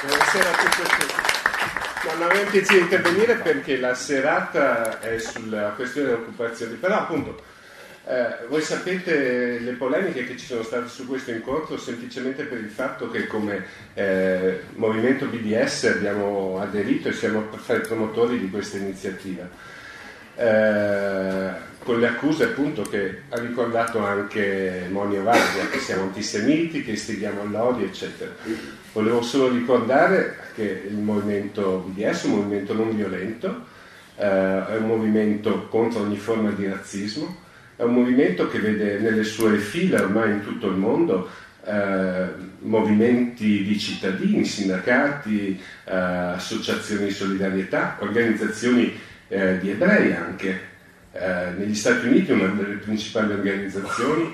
Buonasera a tutti e a tutti. Non avevo intenzione di intervenire perché la serata è sulla questione dell'occupazione, però appunto voi sapete le polemiche che ci sono state su questo incontro semplicemente per il fatto che come movimento BDS abbiamo aderito e siamo fra i promotori di questa iniziativa. Con le accuse appunto che ha ricordato anche Monia Vardia, che siamo antisemiti, che istighiamo all'odio, eccetera. Volevo solo ricordare che il movimento BDS è un movimento non violento, è un movimento contro ogni forma di razzismo, è un movimento che vede nelle sue fila ormai in tutto il mondo movimenti di cittadini, sindacati, associazioni di solidarietà, organizzazioni di ebrei anche. Negli Stati Uniti una delle principali organizzazioni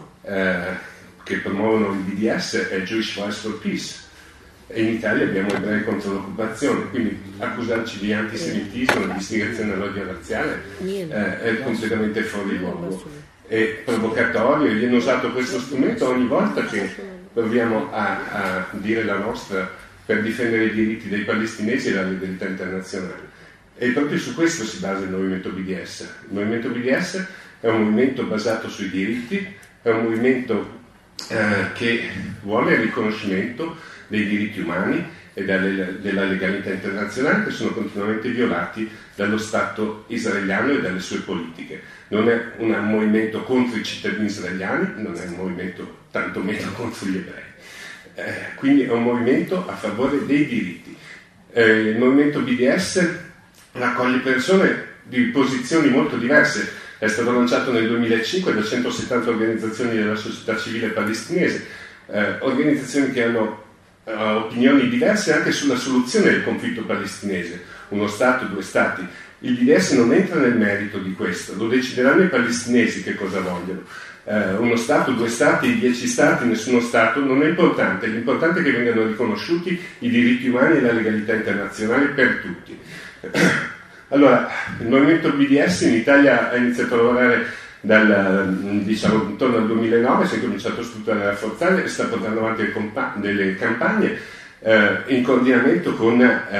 che promuovono il BDS è Jewish Voice for Peace, e in Italia abbiamo Ebrei contro l'occupazione, quindi accusarci di antisemitismo, di istigazione all'odio razziale è completamente fuori luogo, è provocatorio. E viene usato questo strumento ogni volta che proviamo a dire la nostra per difendere i diritti dei palestinesi e la legalità internazionale. E proprio su questo si basa il movimento BDS. Il movimento BDS è un movimento basato sui diritti, è un movimento che vuole il riconoscimento dei diritti umani e della legalità internazionale, che sono continuamente violati dallo Stato israeliano e dalle sue politiche. Non è un movimento contro i cittadini israeliani, non è un movimento tantomeno contro gli ebrei. Quindi è un movimento a favore dei diritti. Il movimento BDS raccoglie persone di posizioni molto diverse. È stato lanciato nel 2005 da 170 organizzazioni della società civile palestinese, organizzazioni che hanno opinioni diverse anche sulla soluzione del conflitto palestinese, uno Stato, due Stati. Il BDS non entra nel merito di questo, lo decideranno i palestinesi che cosa vogliono. Uno Stato, due Stati, 10 Stati, nessuno Stato, non è importante, l'importante è che vengano riconosciuti i diritti umani e la legalità internazionale per tutti. Allora, il movimento BDS in Italia ha iniziato a lavorare intorno al 2009, si è cominciato a strutturare e rafforzare e sta portando avanti delle campagne in coordinamento con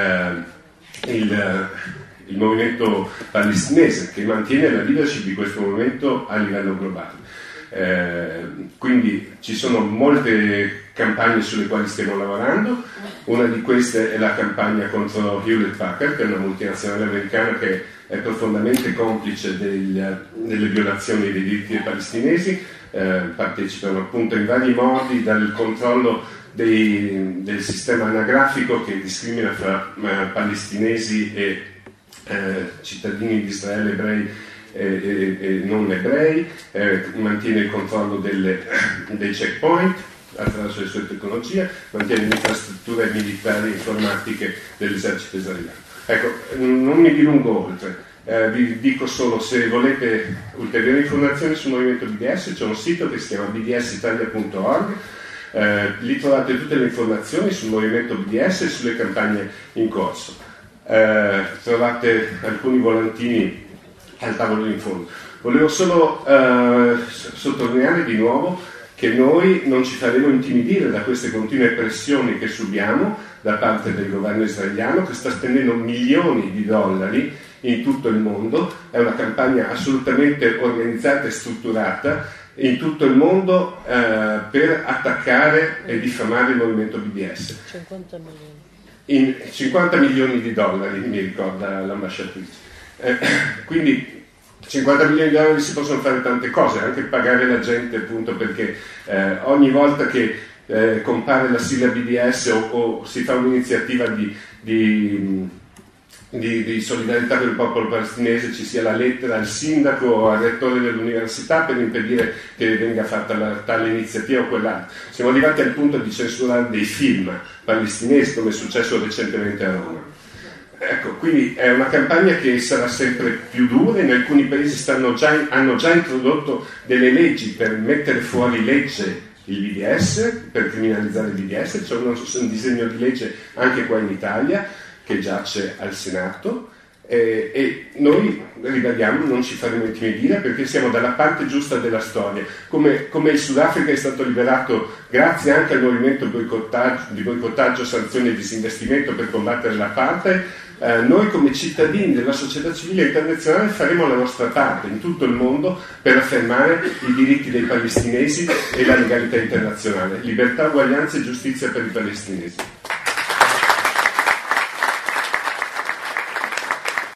il movimento palestinese, che mantiene la leadership di questo movimento a livello globale. Quindi ci sono molte campagne sulle quali stiamo lavorando. Una di queste è la campagna contro Hewlett Packard, che è una multinazionale americana che è profondamente complice delle violazioni dei diritti dei palestinesi. Partecipano appunto in vari modi, dal controllo del sistema anagrafico che discrimina fra palestinesi e cittadini di Israele, ebrei e non ebrei, mantiene il controllo dei checkpoint attraverso le sue tecnologie, mantiene le infrastrutture militari e informatiche dell'esercito israeliano. Ecco, non mi dilungo oltre, vi dico solo, se volete ulteriori informazioni sul movimento BDS c'è un sito che si chiama bdsitalia.org, lì trovate tutte le informazioni sul movimento BDS e sulle campagne in corso. Trovate alcuni volantini al tavolo in fondo. Volevo solo sottolineare di nuovo che noi non ci faremo intimidire da queste continue pressioni che subiamo da parte del governo israeliano, che sta spendendo milioni di dollari in tutto il mondo. È una campagna assolutamente organizzata e strutturata in tutto il mondo per attaccare e diffamare il movimento BDS. 50 milioni. 50 milioni di dollari, mi ricorda l'ambasciatrice. Quindi 50 milioni di dollari si possono fare tante cose, anche pagare la gente, appunto, perché ogni volta che compare la sigla BDS o si fa un'iniziativa di solidarietà per il popolo palestinese, ci sia la lettera al sindaco o al rettore dell'università per impedire che venga fatta tale iniziativa o quell'altra. Siamo arrivati al punto di censurare dei film palestinesi, come è successo recentemente a Roma. Ecco, quindi è una campagna che sarà sempre più dura. In alcuni paesi hanno già introdotto delle leggi per mettere fuori legge il BDS, per criminalizzare il BDS. C'è un disegno di legge anche qua in Italia che giace al Senato. E noi, ribadiamo, non ci faremo intimidire perché siamo dalla parte giusta della storia. Come il Sudafrica è stato liberato grazie anche al movimento di boicottaggio, sanzioni e disinvestimento per combattere l'apartheid, noi come cittadini della società civile internazionale faremo la nostra parte in tutto il mondo per affermare i diritti dei palestinesi e la legalità internazionale. Libertà, uguaglianza e giustizia per i palestinesi.